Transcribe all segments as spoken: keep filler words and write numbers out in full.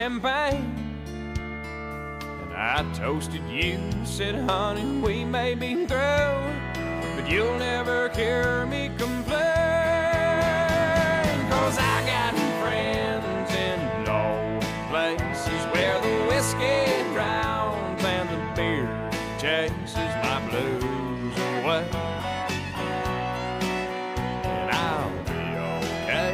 champagne. And I toasted you and said, honey, we may be through, but you'll never hear me complain. Cause I got friends in low places where the whiskey drowns and the beer chases my blues away. And I'll be okay.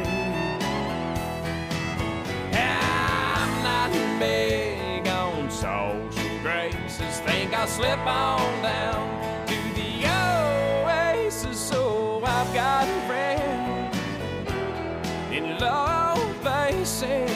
I'm not big on social graces. Think I'll slip on down to the oasis. So I've got friends in low places.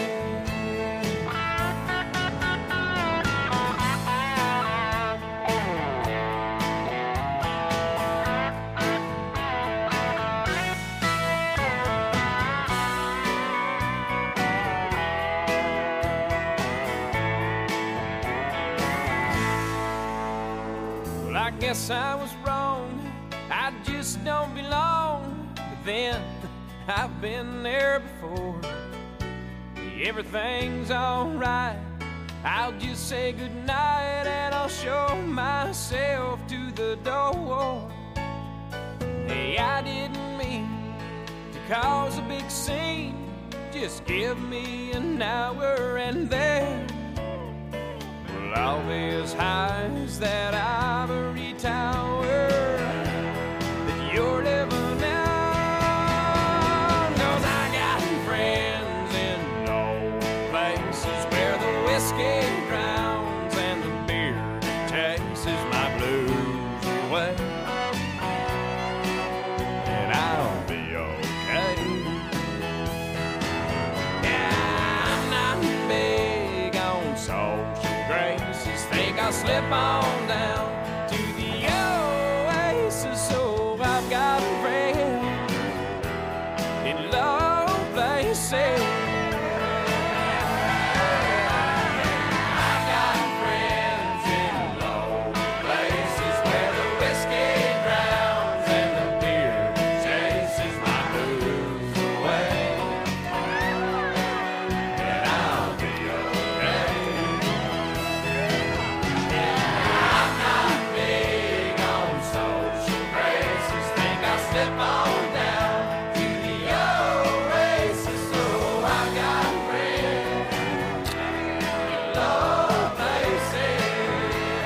Well, I guess I was wrong. I just don't belong. But then I've been there before. Everything's alright. I'll just say goodnight and I'll show myself to the door. Hey, I didn't mean to cause a big scene. Just give me an hour and then well, I'll be as high as that ivory tower that you're living on. Cause I got friends in low places where the whiskey drowns and the beer chases my blues away. And I'll be okay. Yeah, I'm not big on social graces. Think I'll slip on down to the oasis. So I've got friends in low places. I've got friends in low places where the whiskey drowns and the beer chases my blues away. And I'll be okay. I'm not big on social graces. Think I'll slip on down to the oasis. So I've got friends in low places.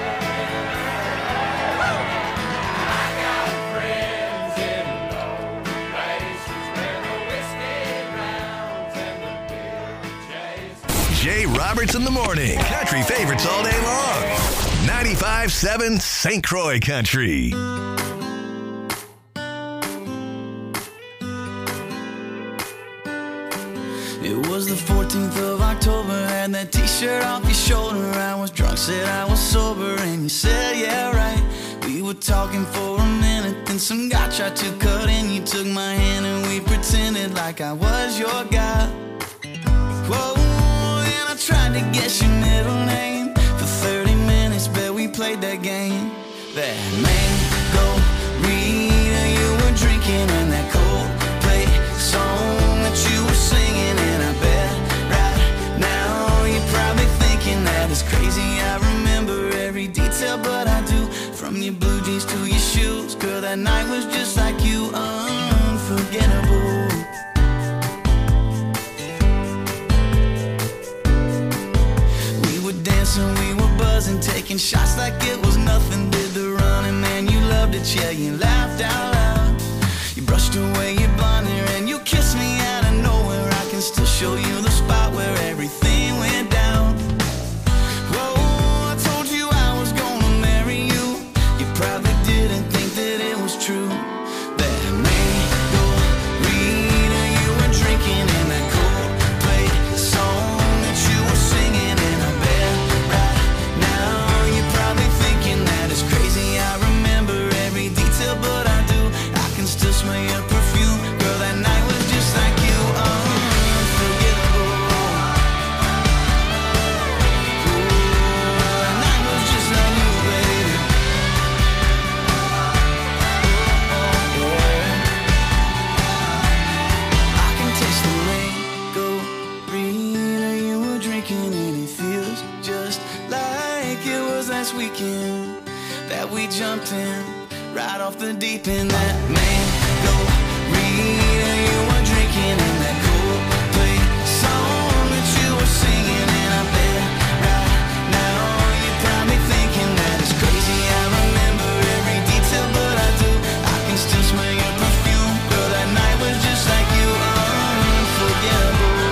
I got friends in low places where the whiskey drowns and the beer chases. Jay Roberts in the morning. Country favorites all day long. ninety-five seven Saint Croix Country. It was the fourteenth of October, had that t-shirt off your shoulder. I was drunk, said I was sober, and you said, yeah, right. We were talking for a minute, then some guy tried to cut in. You took my hand and we pretended like I was your guy. Whoa, and I tried to guess your middle name. For thirty minutes, bet we played that game. That mango Rita you were drinking, and that Coldplay song that you were singing. And I bet right now you're probably thinking that it's crazy I remember every detail, but I do. From your blue jeans to your shoes, girl, that night was just like you, unforgettable. We were dancing, we were buzzing, taking shots like it was nothing. Did the running, man, you loved it, yeah, you laughed out loud. You brushed away your blonde hair and you kissed me out of nowhere. I can still show you the spot where everything went down. Whoa, I told you I was gonna marry you. You probably didn't think that it was true. That mango Rita you were drinking, and that Coldplay song that you were singing. And I bet right now you're probably thinking that it's crazy I remember every detail, but I do. I can still smell your perfume, girl, that night was just like you, unforgettable. last weekend that we jumped in right off the deep end. That mango Rita you were drinking and that Coldplay song that you were singing, and I bet right now you're probably thinking that it's crazy. I remember every detail, but I do. I can still smell your perfume, girl. That night was just like you, unforgettable.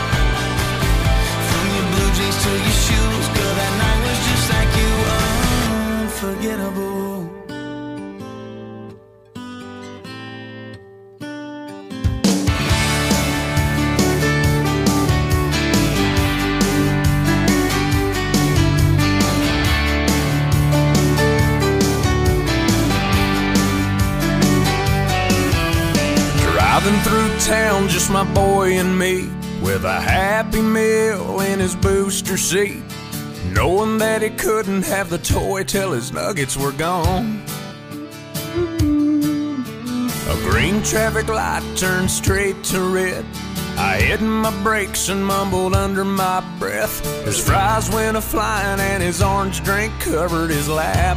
From your blue jeans to your shoes, girl. That night was just like you, unforgettable. Driving through town, just my boy and me, with a Happy Meal in his booster seat, knowing that he couldn't have the toy till his nuggets were gone. A green traffic light turned straight to red. I hit my brakes and mumbled under my breath. His fries went a-flying and his orange drink covered his lap.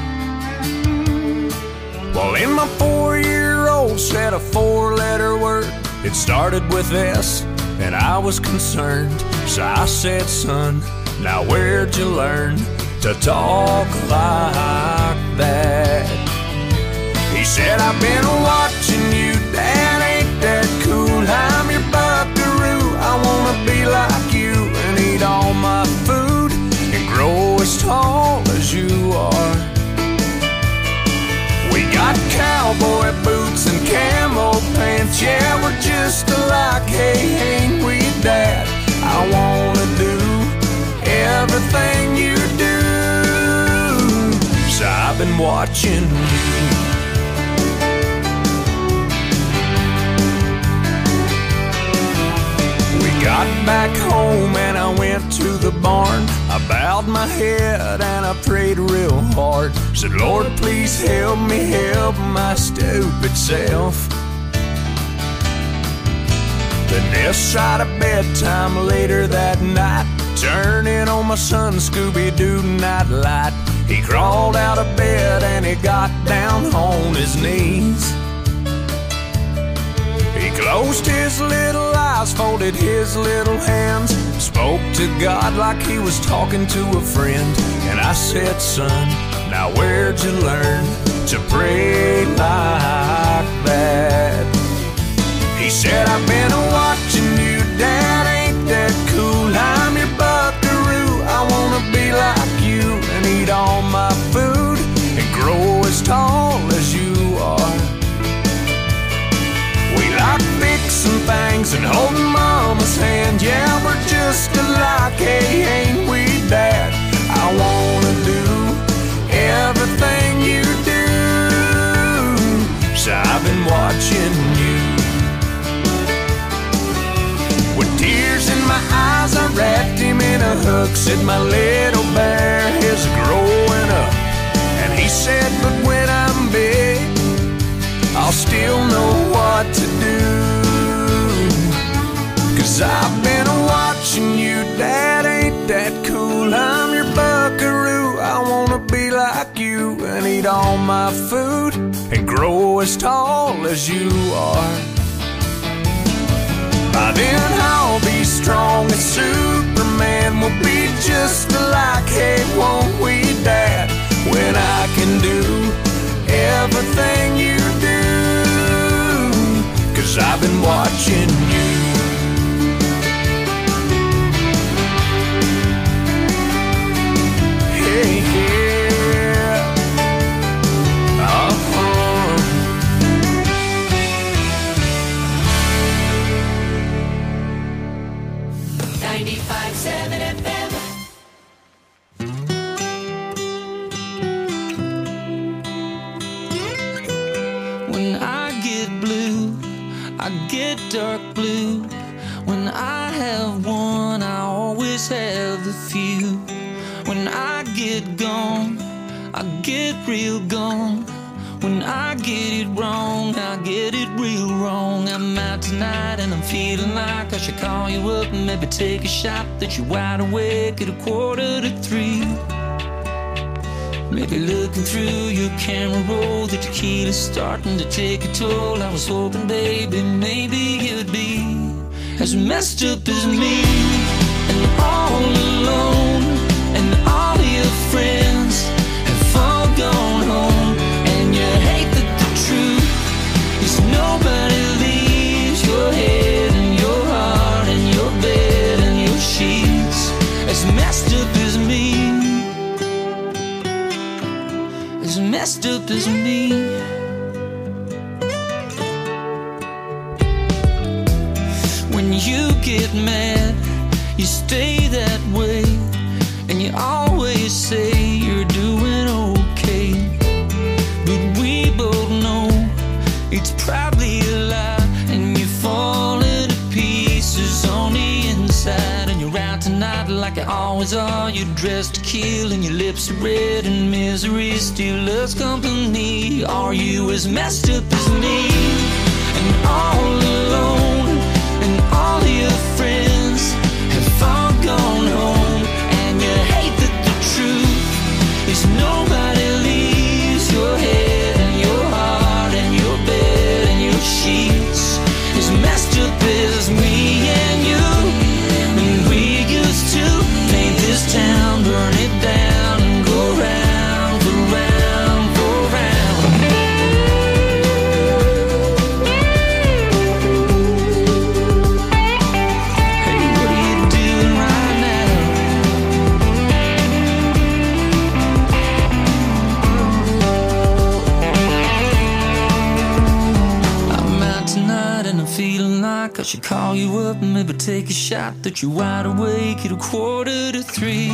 Well, in my four-year-old said a four-letter word. It started with S, and I was concerned. So I said, son, now where'd you learn to talk like that? He said, I've been watching you, Dad, ain't that cool? I'm your buckaroo, I wanna be like you and eat all my food and grow as tall as you are. We got cowboy boots and camo pants, yeah, we're just alike, hey, ain't we, Dad? I wanna do everything you do, so I've been watching you. We got back home and I went to the barn. I bowed my head and I prayed real hard. Said, Lord, please help me help my stupid self. Then this side of bedtime later that night, turning on my son Scooby-Doo nightlight. He crawled out of bed and he got down on his knees. He closed his little eyes, folded his little hands, spoke to God like he was talking to a friend. And I said, son, now where'd you learn to pray like that? He said, I've been watching you, Dad, ain't that cool? I'm your buckaroo, I wanna be like you and eat all my food and grow as tall as you are. We like fixing things and holding Mama's hand, yeah, we're just alike, hey, ain't we, Dad? I wanna do everything you do, so I've been watching you. With tears in my eyes, I wrapped him in a hug, said my little bear is growing up. And he said, but when I'm big, I'll still know what to do. Cause I've been watching you, Dad, ain't that cool? I'm your buckaroo, I wanna be like you and eat all my food and grow as tall as you are. By then I'll be strong as Superman, we'll be just alike, hey, won't we, Dad? When I can do everything you do, cause I've been watching you. Hey, yeah. Uh-huh. ninety-five seven F M. When I get blue, I get dark blue. When I have one, I always have a few. When I get gone, I get real gone. When I get it wrong, I get it real wrong. I'm out tonight and I'm feeling like I should call you up and maybe take a shot that you're wide awake at a quarter to three. Maybe looking through your camera roll, the tequila's starting to take a toll. I was hoping, baby, maybe you'd be as messed up as me, and all alone, and all your friends have all gone home. And you hate that the truth is nobody leaves your head and your heart and your bed and your sheets as messed up as me, as messed up as me. When you get mad, you stay that way, and you always say you're doing okay. But we both know it's probably a lie, and you're falling to pieces on the inside. And you're out tonight like you always are. You're dressed to kill, and your lips are red, and misery still loves company. Are you as messed up as me, and all alone, and all your friends have all gone home? And you hate that the truth is nobody leaves your head and your heart and your bed and your sheets as messed up as me and you. And we used to paint this town, burn it down, and go round for round for round. Hey, what are you doing right now? I'm out tonight and I'm feeling like I should call you up and maybe take a shot that you're wide awake at a quarter to three.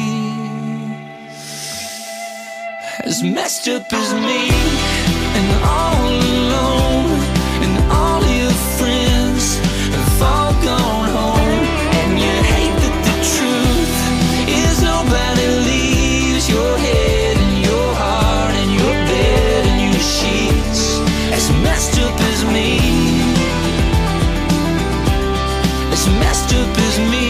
As messed up as me, and all alone, and all your friends have all gone home. And you hate that the truth is nobody leaves your head and your heart and your bed and your sheets as messed up as me, as messed up as me.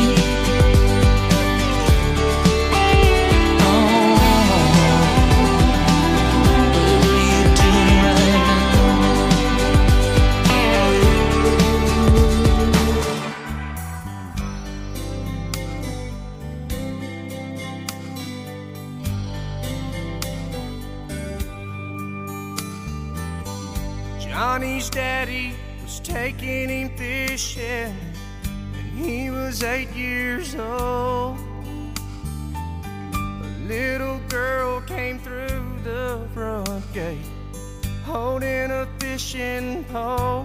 Johnny's daddy was taking him fishing when he was eight years old. A little girl came through the front gate holding a fishing pole.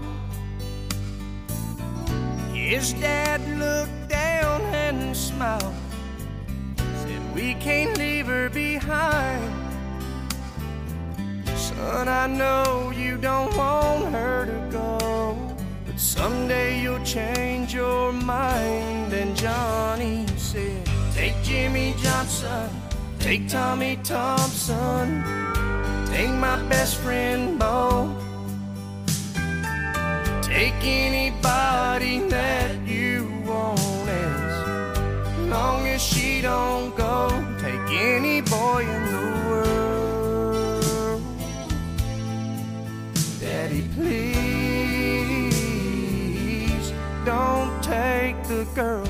His dad looked down and smiled, said, "We can't leave her behind. Son, I know you don't want her to go, but someday you'll change your mind." And Johnny said, "Take Jimmy Johnson, take Tommy Thompson, take my best friend Bo, take anybody that you want, as long as she don't go. Take any boy in the world. Daddy, please don't take the girl."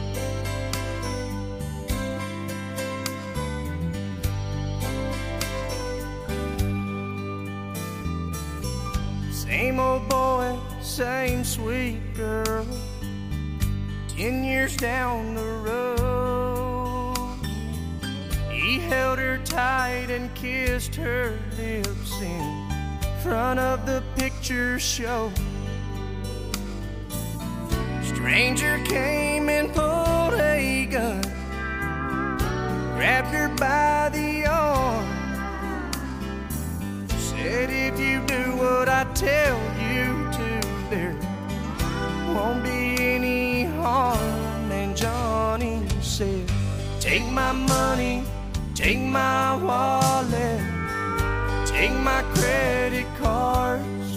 Same old boy, same sweet girl, ten years down the road. He held her tight and kissed her lips in front of the picture show. Stranger came and pulled a gun, grabbed her by the arm, said, "If you do what I tell you to, there won't be any harm." And Johnny said, "Take my money, take my wallet, take my credit cards.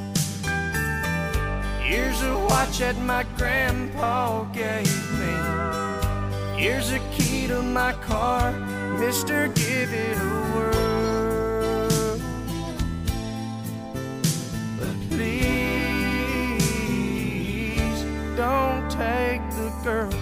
Here's a watch that my grandpa gave me. Here's a key to my car. Mister Give It a Whirl. But please don't take the girl.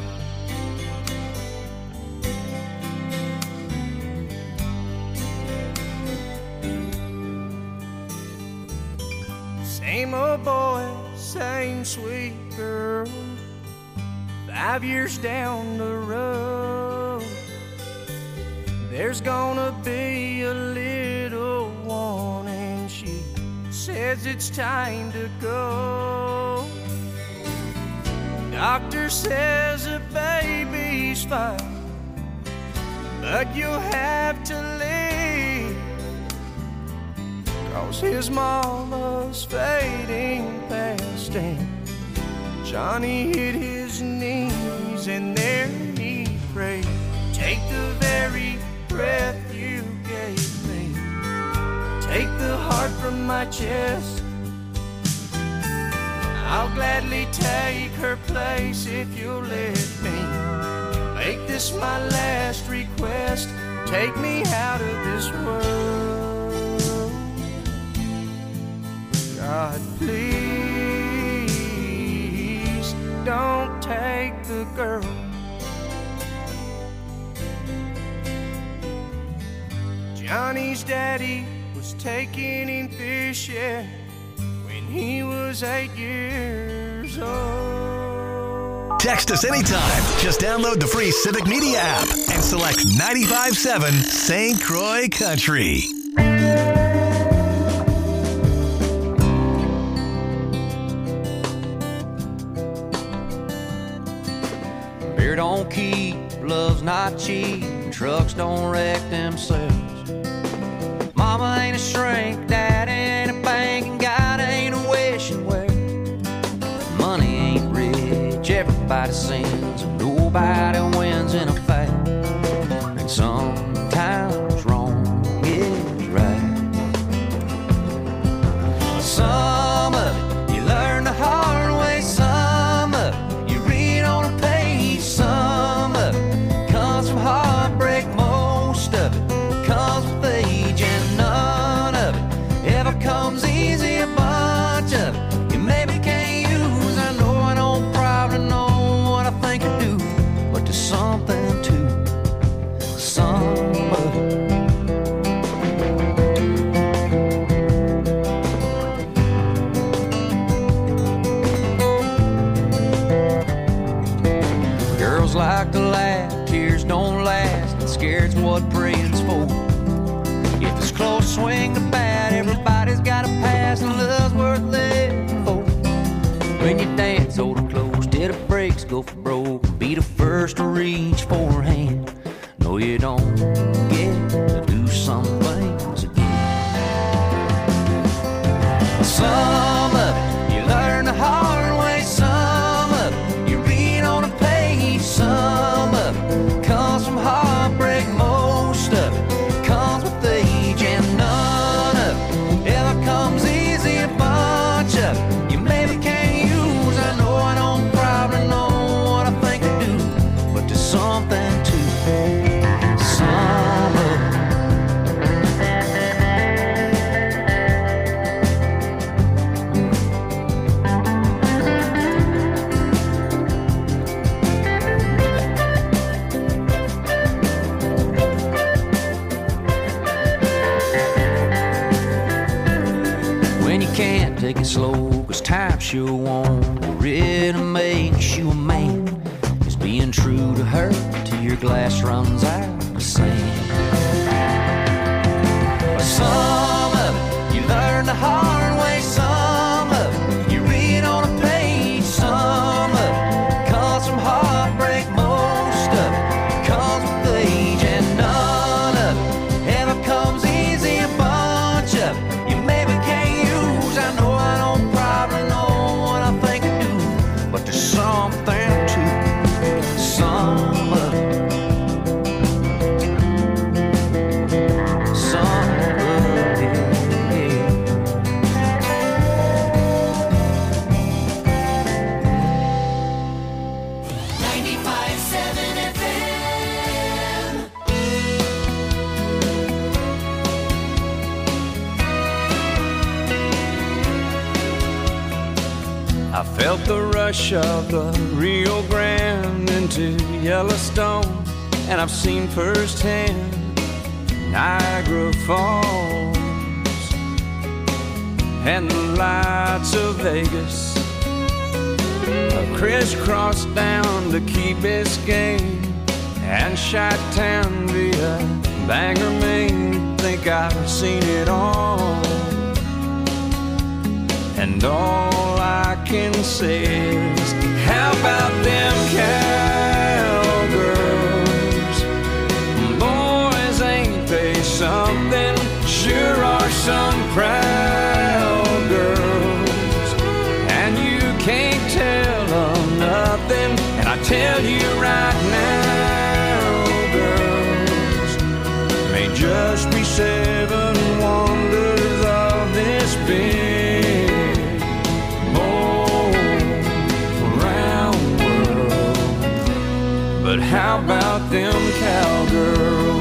Same old boy, same sweet girl. Five years down the road, there's gonna be a little one, and she says it's time to go. Doctor says the baby's fine, but you'll have to leave, 'cause his mama's fading fast, and Johnny hit his knees, and there he prayed, take the very breath you gave me, take the heart from my chest. I'll gladly take her place if you'll let me. Make this my last request, take me out of this world. God, please don't take the girl. Johnny's daddy was taking him fishing when he was eight years old. Text us anytime. Just download the free Civic Media app and select ninety-five point seven Saint Croix Country. Beer don't keep, love's not cheap, trucks don't wreck themselves. Mama ain't a shrink, dad ain't a bank, and God ain't a wishing well. Money ain't rich, everybody sins, and nobody wins in a fight. And sometimes wrong is right. Some of it you learn the hard way, some of it you read on a page, some of it comes from heartbreak, most of it comes with age, and none of it ever comes easy. A bunch of it you maybe can't use. I know I don't probably know what I think I do, but there's something to some of it. Girls like to laugh, tears don't last, and scared's what praying's for. If it's close, swing the bat, everybody's got a pass, and love's worth living for. When you dance, hold it close till the brakes go for broke, be the first to reach for a hand. No, you don't get to do some things again. Some of it you learn the hard way, some of it you read on a page, some of it comes from heartbreak, most of it comes with age, and none of it ever comes easy. A bunch of it you maybe can't use. I know I don't probably know what I think I do, but there's something to some of it. When you can't take it slow, 'cause time sure won't really make you a man. It's being true to her till your glass runs out of sand. Some of it you learn the hard way, some of it you read on a page, some of it comes from heartbreak, most of it comes with age, and none of it ever comes easy. A bunch of it you maybe can't use. I know I don't probably know what I think I do, but there's something to some of it. I felt the rush of the Rio Grande into Yellowstone, and I've seen firsthand Niagara Falls and the lights of Vegas. I've crisscrossed down to Key Biscayne and Chi-Town via Bangor, Maine. Think I've seen it all, and all I can say is, how about them cowgirls? Boys, ain't they something? Sure are some proud girls, and you can't tell them nothing. And I tell you right now, girls, may just be seven wonders of this big all-round world. But how about them cowgirls?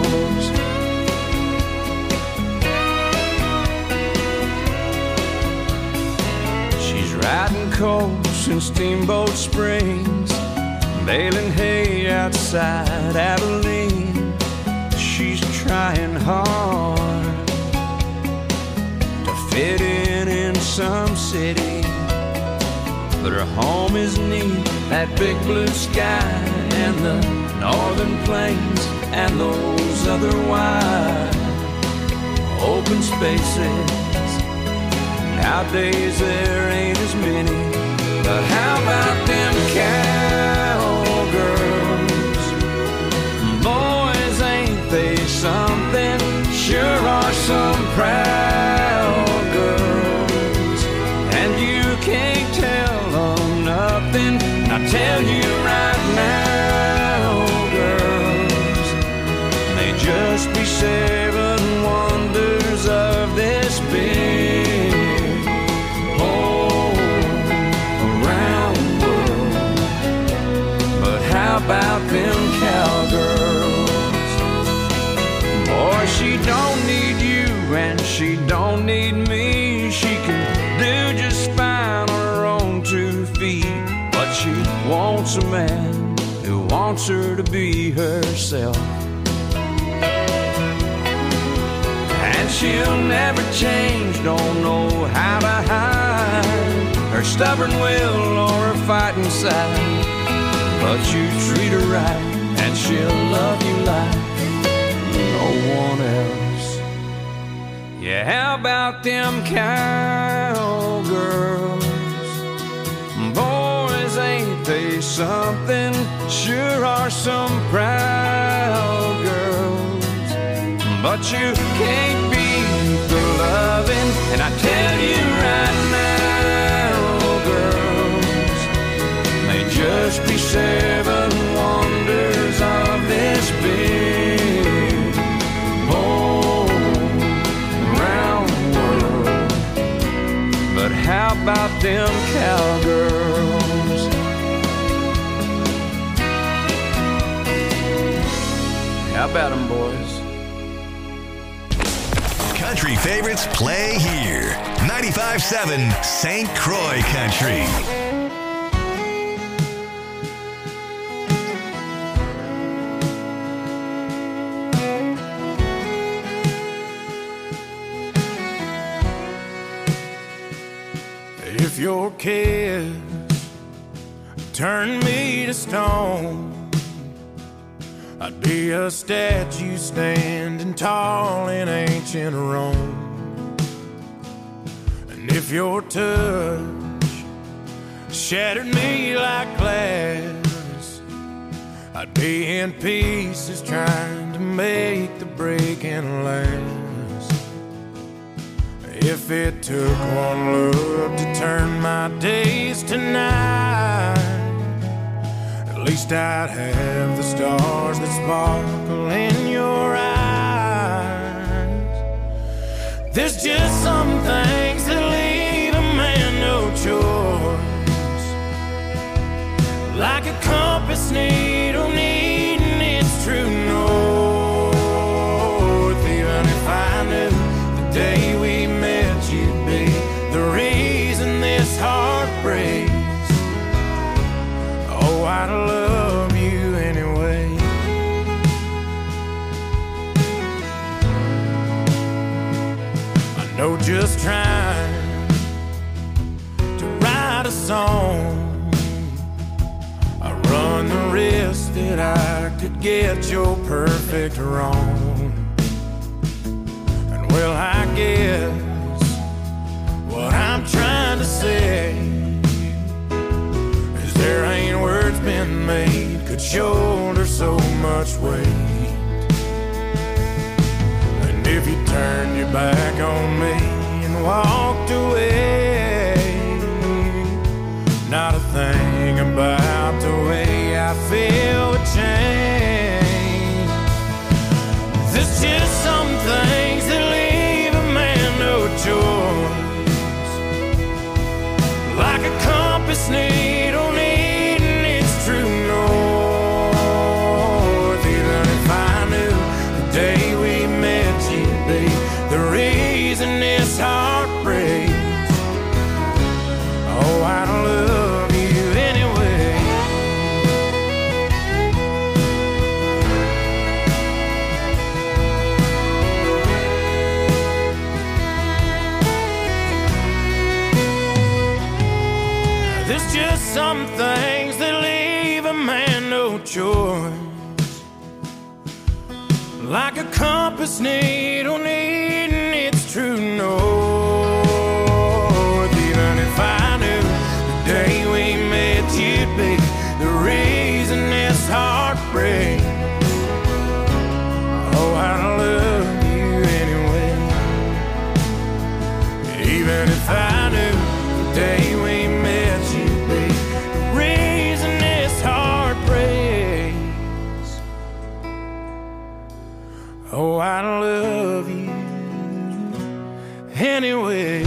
Riding coast in Steamboat Springs, baling hay outside Abilene. She's trying hard to fit in in some city, but her home is neat, that big blue sky and the northern plains and those other wide open spaces. Nowadays there ain't as many, but how about them cowgirls? Boys, ain't they something? Sure are some proud girls, and you can't tell them nothing. And I tell you right now, girls, they just be seven wonders of this big about them cowgirls. Boy, she don't need you and she don't need me. She can do just fine on her own two feet, but she wants a man who wants her to be herself. And she'll never change, don't know how to hide her stubborn will or her fighting side. But you treat her right, and she'll love you like no one else. Yeah, how about them cowgirls? Boys, ain't they something? Sure are some proud girls, but you can't beat the loving. And I tell you right now, girls, they just be seven wonders of this big all-round world. But how about them cowgirls? How about them, boys? Country favorites play here. ninety-five seven Saint Croix Country. If your kiss turned me to stone, I'd be a statue standing tall in ancient Rome. And if your touch shattered me like glass, I'd be in pieces trying to make the breaking last. If it took one look to turn my days to night, at least I'd have the stars that sparkle in your eyes. There's just some things that leave a man no choice, like a compass needle needing its true north. Even if I knew the day we met you'd be the reason this heart breaks, just trying to write a song. I run the risk that I could get your perfect wrong. And well, I guess what I'm trying to say is there ain't words been made could shoulder so much weight. And if you turned your back on me and walked away, not a thing about the way I feel would change. There's just some things that leave a man no choice, like a compass needle needing its true north. Even if I knew the day we met you'd be the reason this heart breaks, oh, I don't love you anyway. There's just some things that leave a man no choice, like a compass needle needing its true north. Even if I knew the day we met you'd be the reason this heart breaks, oh, I don't love you anyway. Even if I knew the day we met you'd be the reason this heart breaks, oh, I don't love you anyway.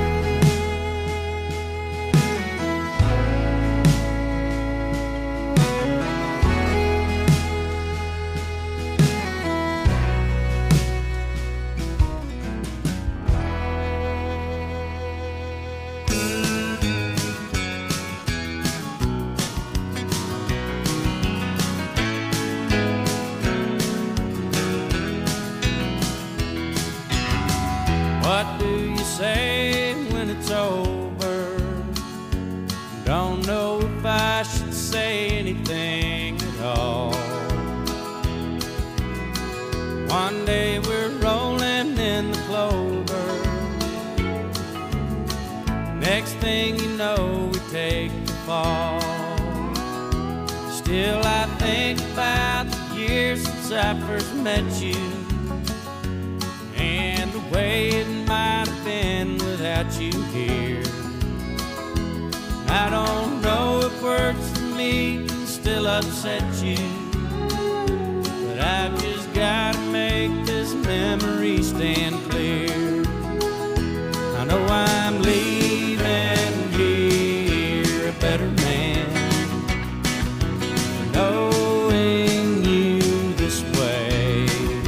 What do you say when it's over? Don't know if I should say anything at all. One day we're rolling in the clover, next thing you know we take the fall. Still I think about the years since I first met you, and the way it might have been without you here. I don't know if words for me can still upset you, but I've just gotta make this memory stand clear. I know I'm leaving here a better man, knowing you this way.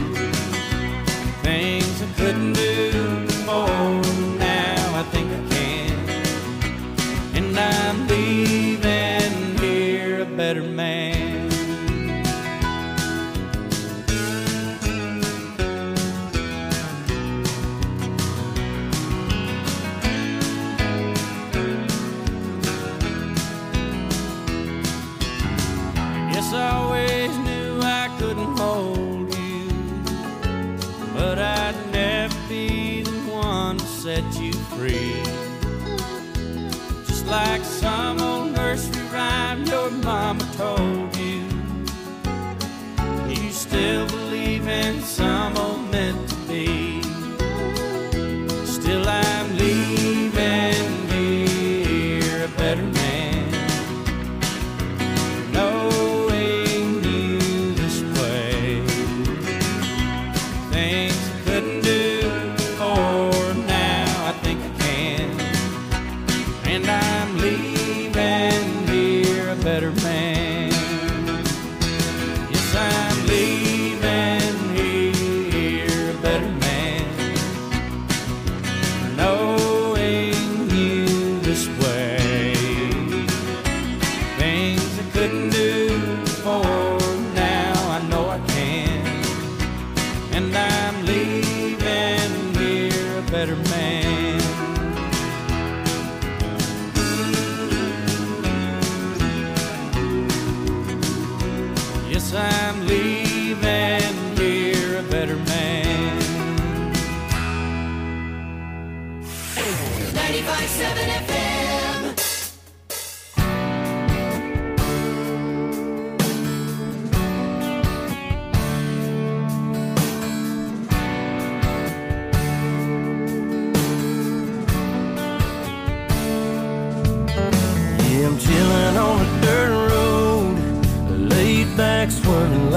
Things I couldn't do before, now I think I can. And I'm leaving here a better man. Guess I always knew I couldn't hold you, but I'd never be the one to set you free. Just like some old nursery rhyme your mama told you, you still believe in some old meant to be. Still I'm leaving here a better man, knowing you this way. Things I couldn't do before, now I think I can. And I'm leaving here a better man. Yes, I'm leaving here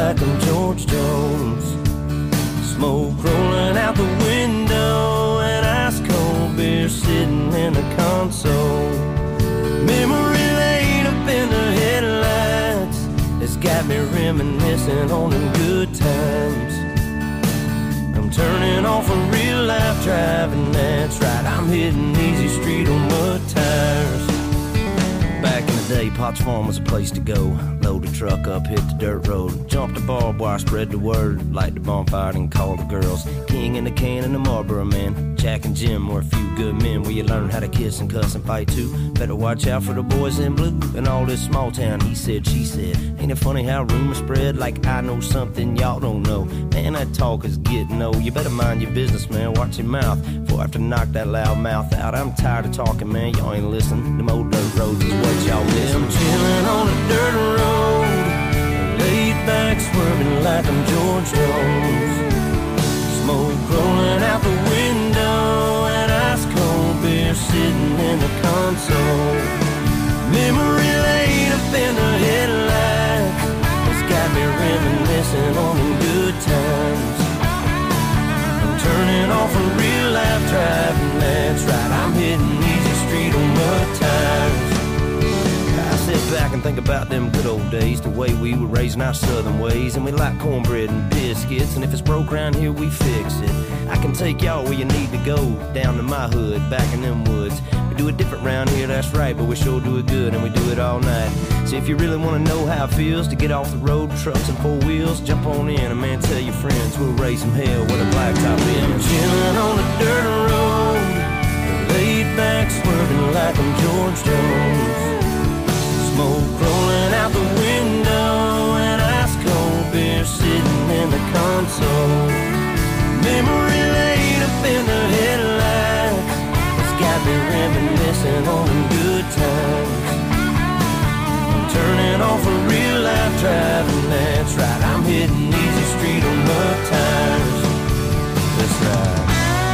like I'm George Jones. Smoke rolling out the window and ice cold beer sitting in the console. Memory lane up in the headlights, it's got me reminiscing on them good times. I'm turning off a real life driving, that's right, I'm hitting easy street on mud tires. Back in the day, Potts Farm was a place to go. Load the truck up, hit the dirt road, jump the barbed wire, spread the word, light the bonfire and call the girls. King in the can and the Marlboro man, Jack and Jim were a few good men where you learn how to kiss and cuss and fight too. Better watch out for the boys in blue and all this small town he said, she said. Ain't it funny how rumors spread like I know something y'all don't know? Man, that talk is getting old. You better mind your business, man, watch your mouth before I have to knock that loud mouth out. I'm tired of talking, man, y'all ain't listening. Them old dirt roads is what y'all miss. I'm chilling on a dirt road, laid back swerving like I'm George Jones. Smoke rolling out the window and ice cold beer sitting in the console. Memory lane up in the headlights, it's got me reminiscing on them good times. I'm turning off a real life driving, that's right, I'm hitting easy street on mud tires. Sit back and think about them good old days, the way we were raising our southern ways. And we like cornbread and biscuits, and if it's broke around here, we fix it. I can take y'all where you need to go, down to my hood, back in them woods. We do it different round here, that's right, but we sure do it good, and we do it all night. So if you really want to know how it feels to get off the road, trucks and four wheels, jump on in, and man, tell your friends we'll raise some hell with a blacktop in. I'm chilling on the dirt road, laid back swerving like I'm George Jones. Smoke rolling out the window and ice cold beer sitting in the console. Memory lane up in the headlights, it's got me reminiscing on them good times. I'm turning off a real life driving, that's right, I'm hitting easy street on mud tires. That's right.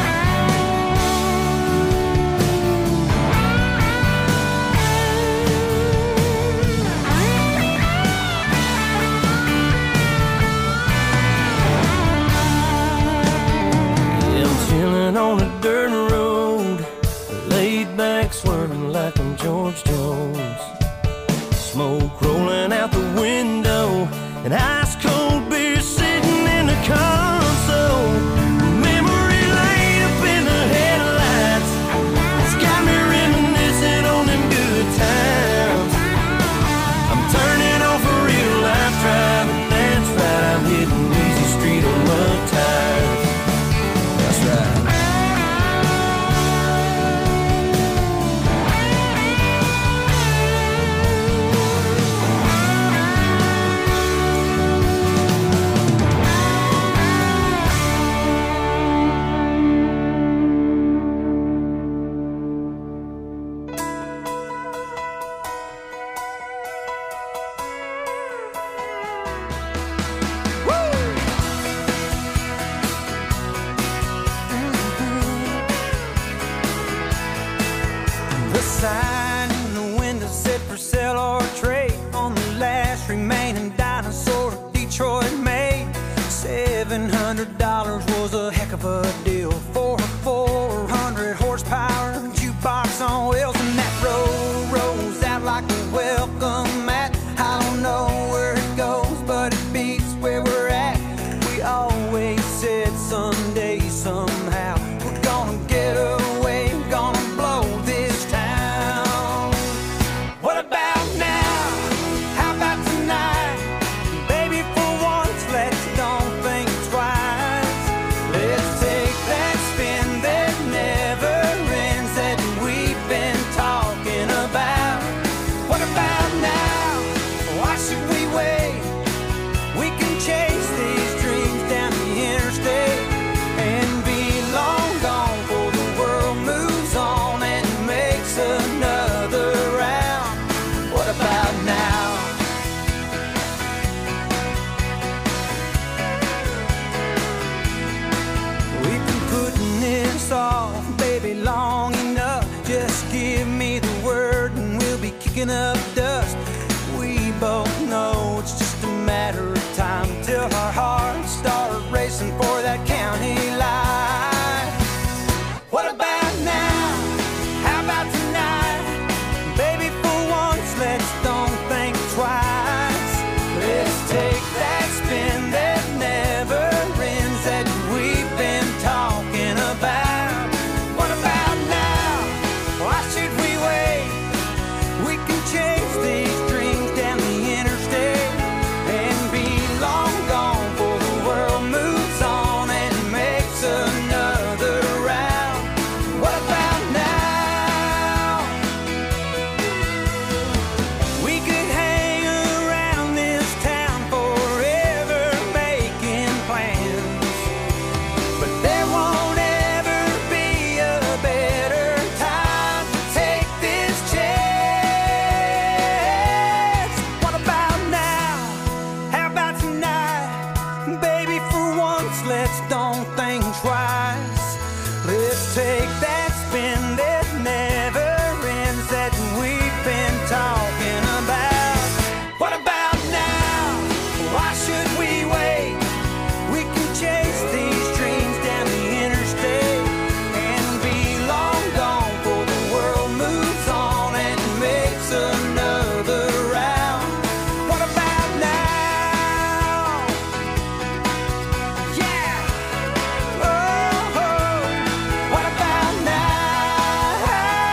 On a dirt road, laid back swerving like I'm George Jones. Smoke rolling out the window and ice cold beer sitting in the console. Memory lane up in the headlights, it's got me reminiscing on them good times. I'm turning off a real life driving, that's right, I'm hitting easy street on mud tires. That's right. How about tonight? Baby, for once, let's don't think twice. once, let's don't think twice. Let's take that spin that never ends that we've been talking about. What about now? Why should we wait? We can chase these dreams down the interstate and be long gone before the world moves on and makes another round. What about now? Yeah. Oh, oh. What about now?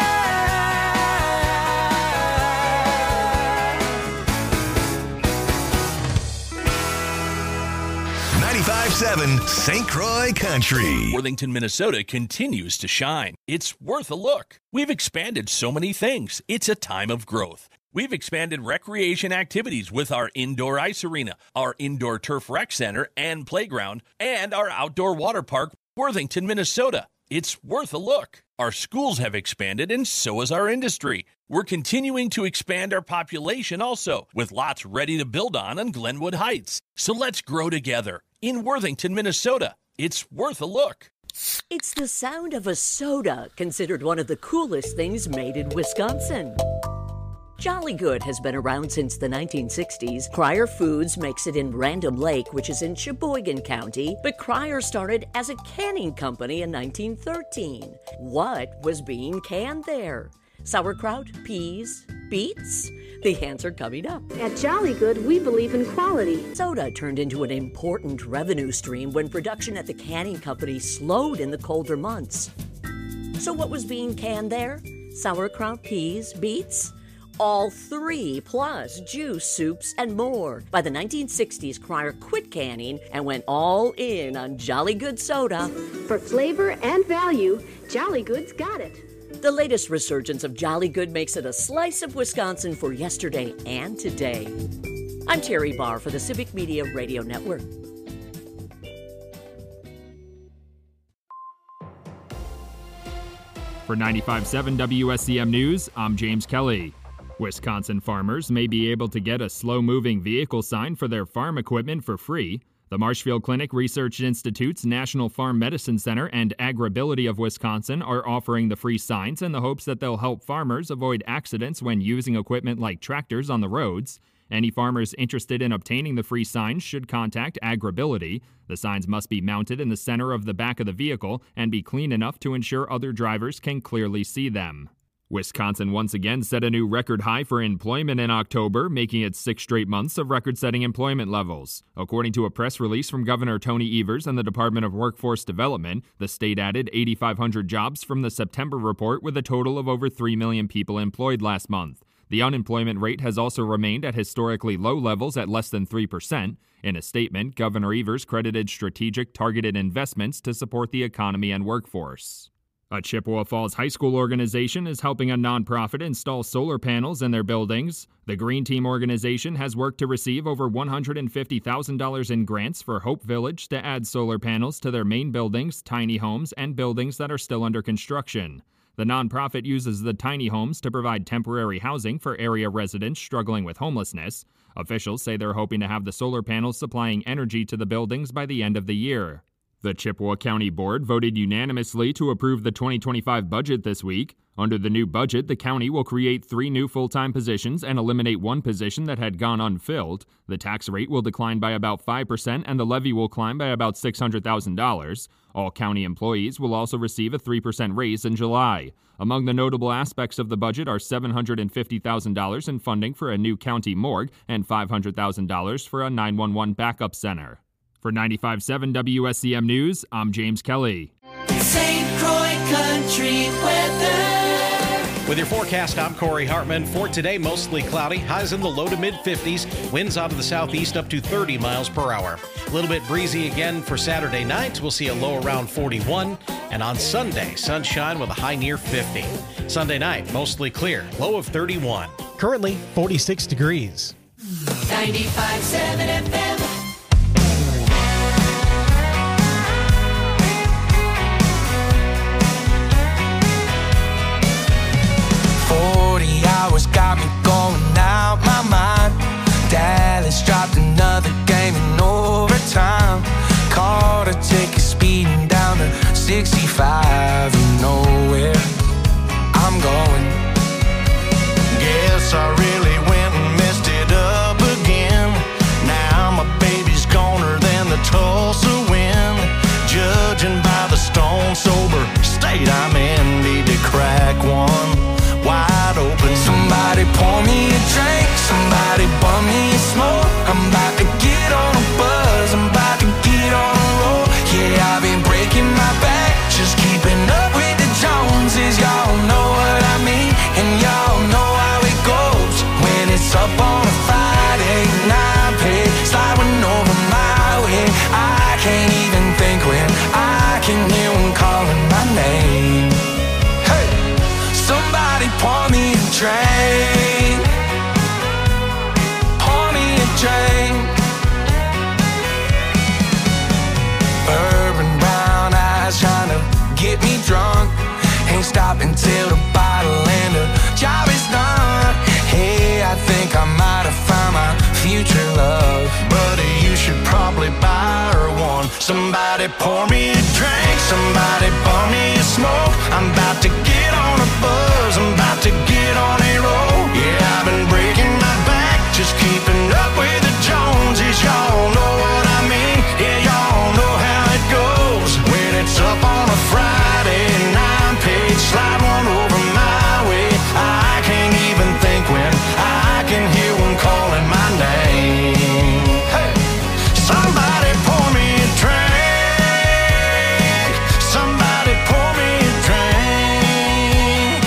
ninety-five seven Saint Croix Country. Worthington, Minnesota continues to shine. It's worth a look. We've expanded so many things. It's a time of growth. We've expanded recreation activities with our indoor ice arena, our indoor turf rec center and playground, and our outdoor water park, Worthington, Minnesota. It's worth a look. Our schools have expanded, and so has our industry. We're continuing to expand our population also, with lots ready to build on on Glenwood Heights. So let's grow together in Worthington, Minnesota. It's worth a look. It's the sound of a soda, considered one of the coolest things made in Wisconsin. Jolly Good has been around since the nineteen sixties. Cryer Foods makes it in Random Lake, which is in Sheboygan County, but Cryer started as a canning company in nineteen thirteen. What was being canned there? Sauerkraut, peas, beets? The answer coming up. At Jolly Good, we believe in quality. Soda turned into an important revenue stream when production at the canning company slowed in the colder months. So what was being canned there? Sauerkraut, peas, beets? All three, plus juice, soups, and more. By the nineteen sixties, Cryer quit canning and went all in on Jolly Good soda. For flavor and value, Jolly Good's got it. The latest resurgence of Jolly Good makes it a slice of Wisconsin for yesterday and today. I'm Terry Barr for the Civic Media Radio Network. For ninety-five point seven W S C M News, I'm James Kelly. Wisconsin farmers may be able to get a slow-moving vehicle sign for their farm equipment for free. The Marshfield Clinic Research Institute's National Farm Medicine Center and Agribility of Wisconsin are offering the free signs in the hopes that they'll help farmers avoid accidents when using equipment like tractors on the roads. Any farmers interested in obtaining the free signs should contact Agribility. The signs must be mounted in the center of the back of the vehicle and be clean enough to ensure other drivers can clearly see them. Wisconsin once again set a new record high for employment in October, making it six straight months of record-setting employment levels. According to a press release from Governor Tony Evers and the Department of Workforce Development, the state added eight thousand five hundred jobs from the September report with a total of over three million people employed last month. The unemployment rate has also remained at historically low levels at less than three percent. In a statement, Governor Evers credited strategic targeted investments to support the economy and workforce. A Chippewa Falls High School organization is helping a nonprofit install solar panels in their buildings. The Green Team organization has worked to receive over one hundred fifty thousand dollars in grants for Hope Village to add solar panels to their main buildings, tiny homes, and buildings that are still under construction. The nonprofit uses the tiny homes to provide temporary housing for area residents struggling with homelessness. Officials say they're hoping to have the solar panels supplying energy to the buildings by the end of the year. The Chippewa County Board voted unanimously to approve the twenty twenty-five budget this week. Under the new budget, the county will create three new full-time positions and eliminate one position that had gone unfilled. The tax rate will decline by about five percent and the levy will climb by about six hundred thousand dollars. All county employees will also receive a three percent raise in July. Among the notable aspects of the budget are seven hundred fifty thousand dollars in funding for a new county morgue and five hundred thousand dollars for a nine one one backup center. For ninety-five point seven W S C M News, I'm James Kelly. Saint Croix Country weather. With your forecast, I'm Corey Hartman. For today, mostly cloudy, highs in the low to mid fifties, winds out of the southeast up to thirty miles per hour. A little bit breezy again for Saturday night. We'll see a low around forty-one. And on Sunday, sunshine with a high near fifty. Sunday night, mostly clear, low of thirty-one. Currently, forty-six degrees. ninety-five point seven F M. forty hours got me going out my mind. Dallas dropped another game in overtime. Caught a sixty-five and nowhere I'm going. Guess I really went and messed it up again. Now my baby's goner than the Tulsa wind. Judging by the stone sober state I'm in, need to crack one wide open. Somebody pour me a drink, somebody bum me a smoke. I'm about to get on a buzz, I'm about to get on a roll. Yeah, I've been breaking my back, just keeping up with the Joneses. Y'all know what I mean, and y'all know how it goes. When it's up on a Friday night, pay sliding over my way. I can't even think when I can hear one calling my name. Hey, somebody pour me a drink, pour me a drink. Urban brown eyes trying to get me drunk. Ain't stopping till the bottle and the job is done. Hey, I think I might have found my future love. Buddy, you should probably buy her one. Somebody pour me a drink, somebody pour me a smoke. I'm about to get on a buzz, I'm about to get on a roll. Yeah, I've been breaking my back, just keeping up with the Joneses. Y'all know what I mean, yeah, y'all know how it goes. When it's up on a Friday nine page, slide one over my way. I can't even think when I can hear one calling my name. Hey, somebody pour me a drink, somebody pour me a drink.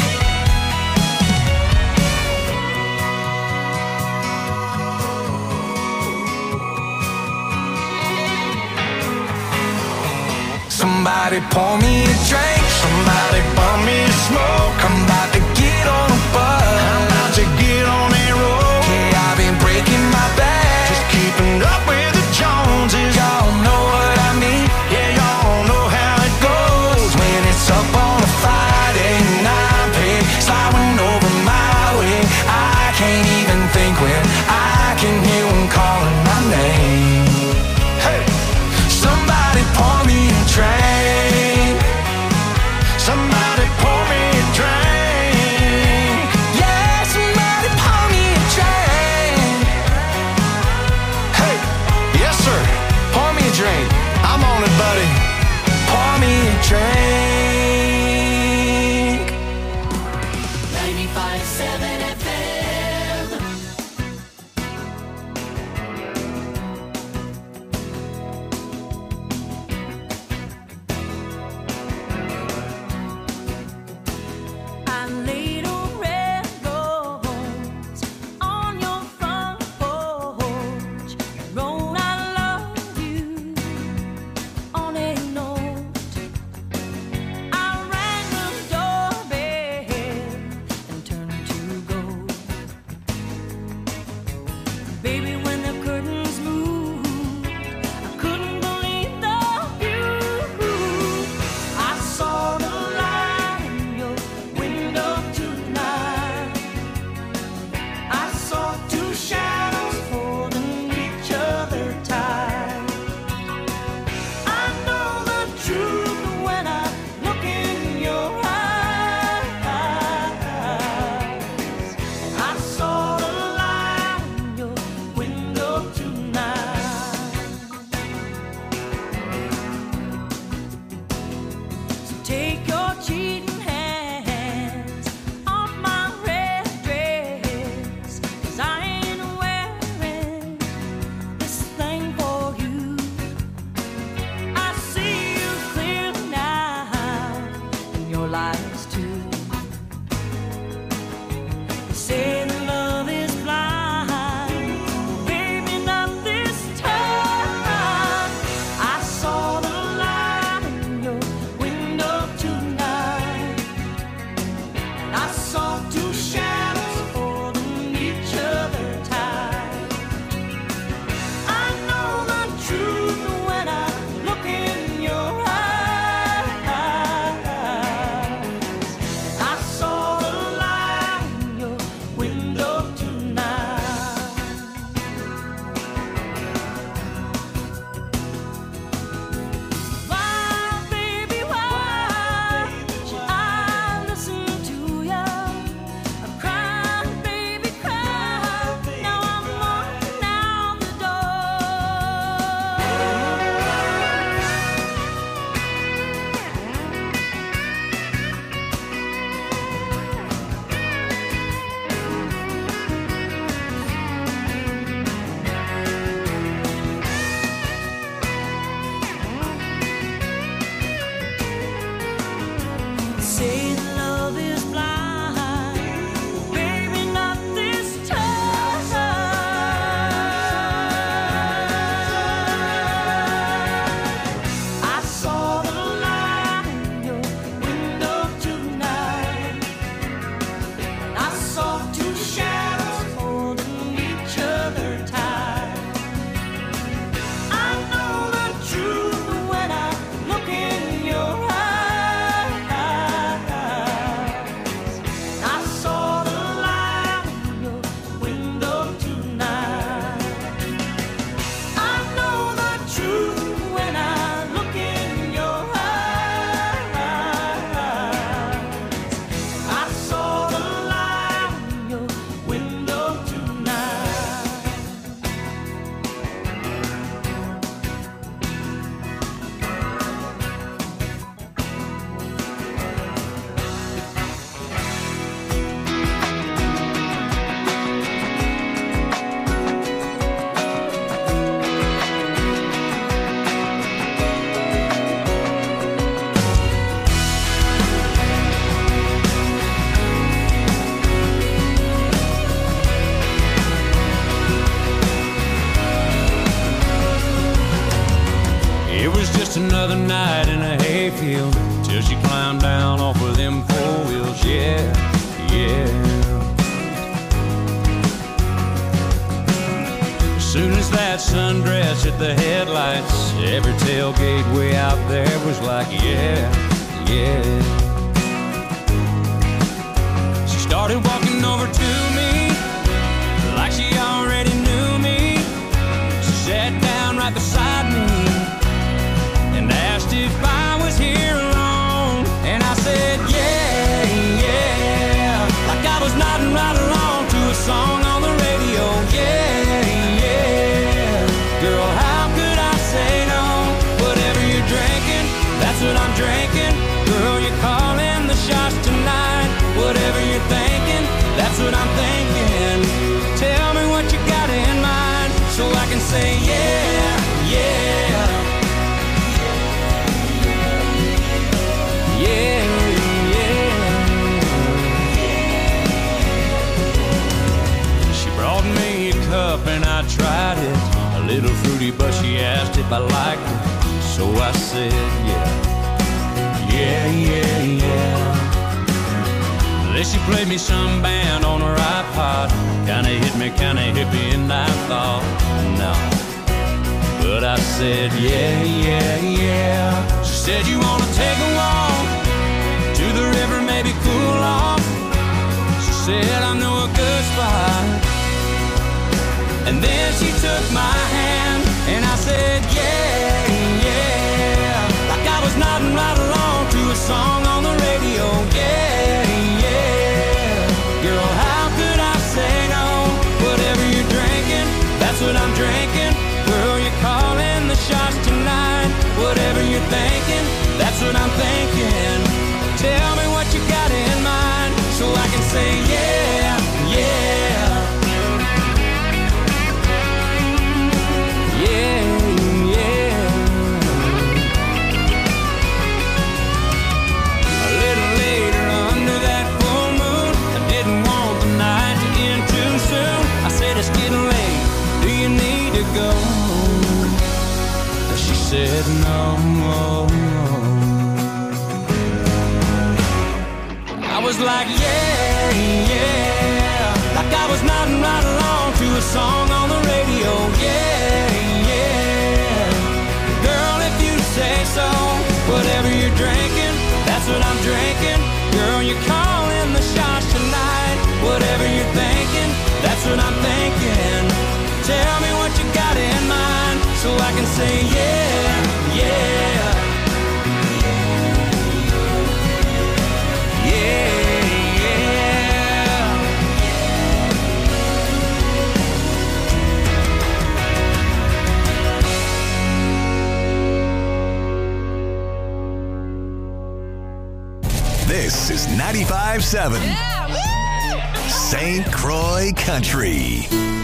Somebody pour me a drink, somebody bum me a smoke. I'm about to get on a buzz, I'm about to get on a roll. Yeah, I've been breaking my back, just keeping up with the Joneses. Y'all know what I mean, yeah, y'all know how it goes. When it's up on a Friday night, pay sliding over my way. I can't even think when I can hear one calling my name. Hey, somebody pour me a drink, somebody pour me a drink. Yeah, somebody pour me a drink. Hey, yes sir, pour me a drink. I'm on it, buddy. Pour me a drink. ninety-five point seven F M. I laid a red rose on your front porch, wrote I love you on a note. was just another night in a hayfield till she climbed down off of them four wheels. Yeah, yeah. As soon as that sundress hit the headlights, every tailgate way out there was like, yeah, yeah. She started walking over to me like she already knew me. She sat down right beside me and asked if I was here alone. And I said, yeah, yeah, like I was nodding right along to a song on the radio. Yeah, yeah, girl, how could I say no? Whatever you're drinking, that's what I'm drinking. Girl, you're calling the shots tonight. Whatever you're thinking, that's what I'm thinking. Tell me what you got in mind so I can say yeah, yeah. Yeah, yeah. She brought me a cup and I tried it. A little fruity, but she asked if I liked it. So I said yeah. Yeah, yeah, yeah. Then she played me some band on her iPod. Kinda hit me, kinda hippie, and I thought, no. But I said, yeah, yeah, yeah. She said, you wanna take a walk to the river, maybe cool off? She said, I know a good spot. And then she took my hand, and I said, yeah, yeah. Like I was nodding right along to a song on the radio. Yeah, yeah. Girl, how could I say no? Whatever you're drinking, that's what I'm drinking. Girl, you're calling the shots tonight. Whatever you're thinking, that's what I'm thinking. Tell me what you got in mind so I can say yeah, yeah. Yeah, yeah. A little later under that full moon, I didn't want the night to end too soon. I said it's getting late, do you need to go? She said no, no, no. I was like yeah, yeah. Like I was nodding right along to a song on the radio. Yeah, yeah. Girl, if you say so. Whatever you're drinking, that's what I'm drinking. Girl, you're calling the shots tonight. Whatever you're thinking, that's what I'm thinking. Tell me what you got in mind so I can say yeah, yeah. This is ninety-five seven Saint Croix Country.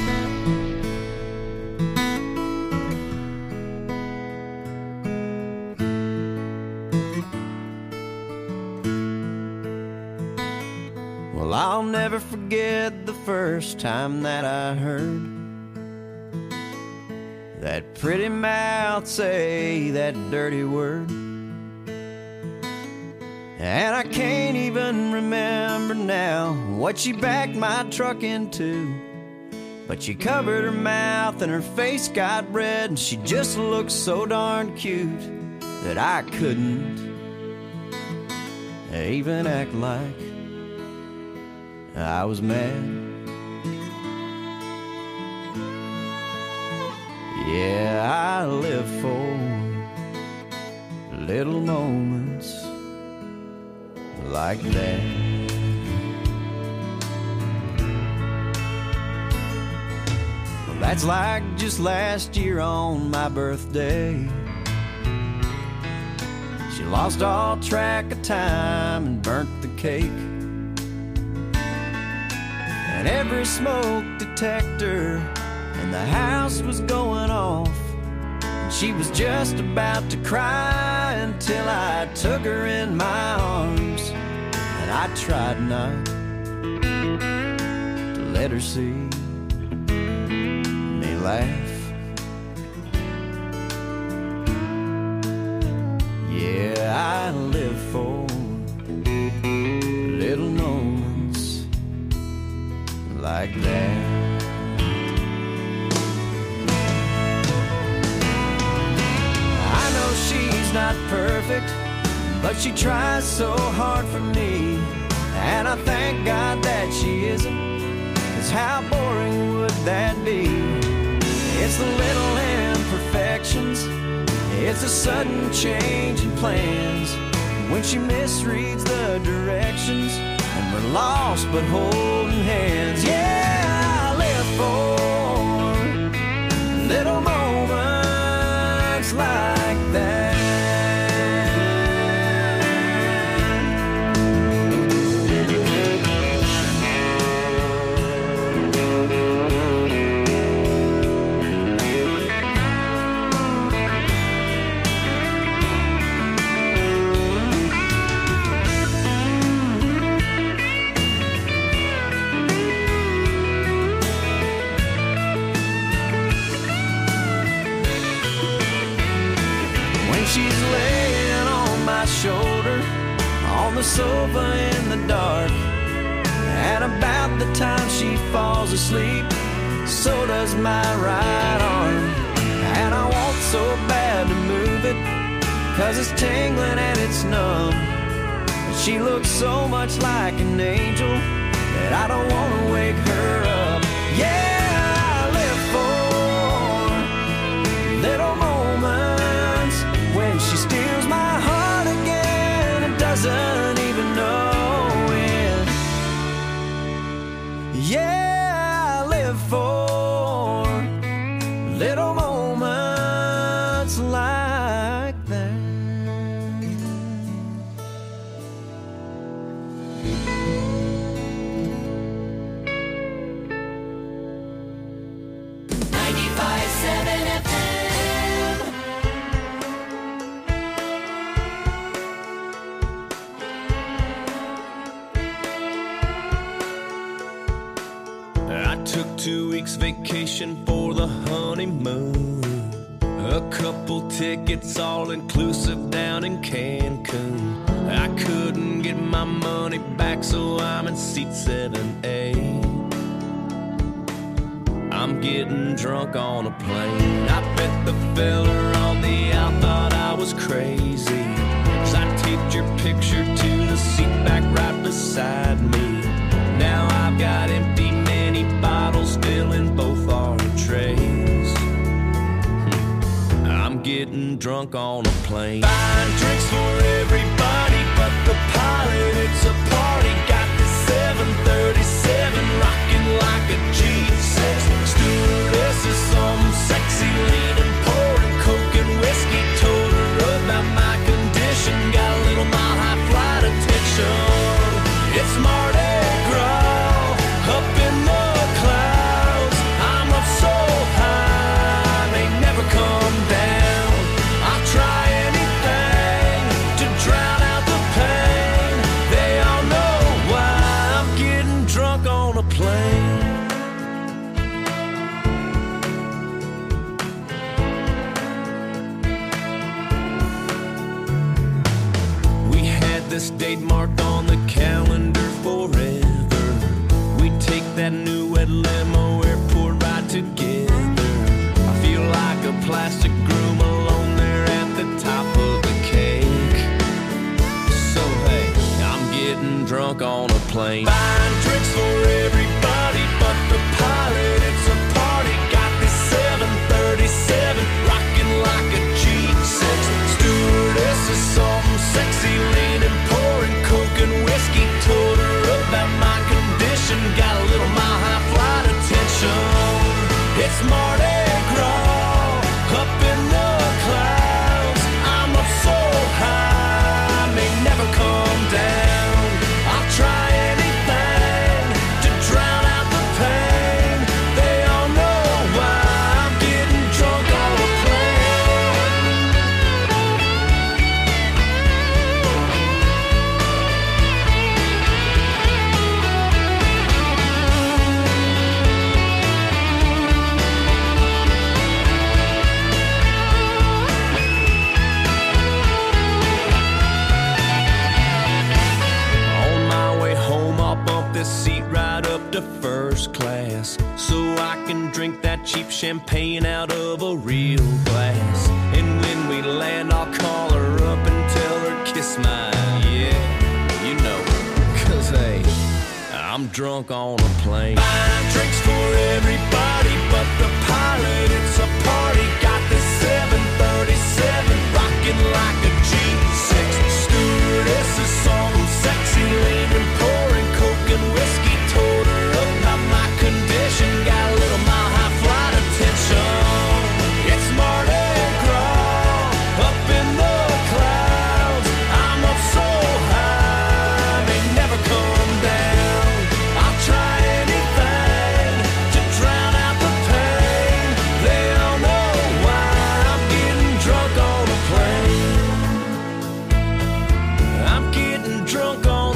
Well, I'll never forget the first time that I heard that pretty mouth say that dirty word. And I can't even remember now what she backed my truck into. But she covered her mouth and her face got red, and she just looked so darn cute that I couldn't even act like I was mad. Yeah, I live for little moments like that. Well, that's like just last year on my birthday. She lost all track of time and burnt the cake. And every smoke detector in the house was going off. And she was just about to cry until I took her in my arms. And I tried not to let her see me laugh. like that. I know she's not perfect, but she tries so hard for me, and I thank God that she isn't, 'cause how boring would that be? It's the little imperfections, it's a sudden change in plans, when she misreads the directions, and we're lost but holding hands. Yeah, I live for little moments like that. She's laying on my shoulder on the sofa in the dark, and about the time she falls asleep, so does my right arm. And I want so bad to move it, 'cause it's tingling and it's numb, but she looks so much like an angel that I don't want to wake her up. Yeah, I live for little moments when she steals my heart again and doesn't even know it. Yeah, I live for little moments like that. ninety-five seven F M. I took two weeks vacation for the honeymoon, a couple tickets all inclusive down in Cancun. I couldn't get my money back, so I'm in seat seven A. I'm getting drunk on a plane. I bet the fella on the out thought I was crazy, 'cause I taped your picture to the seat back right beside me. Now I've got empty mini bottles filling both our trays. I'm getting drunk on a plane. Buying drinks for everybody but the pilot. It's a party. Got the seven thirty-seven rocking like a G six. Stewardess is some sexy leaning, pouring coke and whiskey. Told her about my condition. Got a little mile high flight attention. It's Mardi Gras up in the clouds. I'm up so high, they never come down. I'll try anything to drown out the pain. They all know why I'm getting drunk on a plane. We had this date marked on the calendar forever. We take that new red limo, airport ride together. I feel like a plastic groom alone there at the top of the cake. So hey, I'm getting drunk on a plane. Buying drinks for everybody but the pilot. It's a party. Got this seven thirty-seven rocking like a G six. Stewardess is something sexy leaning, pouring coke and whiskey. Told her about my condition. Got a little mile high flight attention. It's Mardi Gras up in the clouds. I'm up so high, may never come down. I'll try anything so I can drink that cheap champagne out of a real glass. And when we land, I'll call her up and tell her kiss my, yeah, you know, cause hey, I'm drunk on a plane. Buying drinks for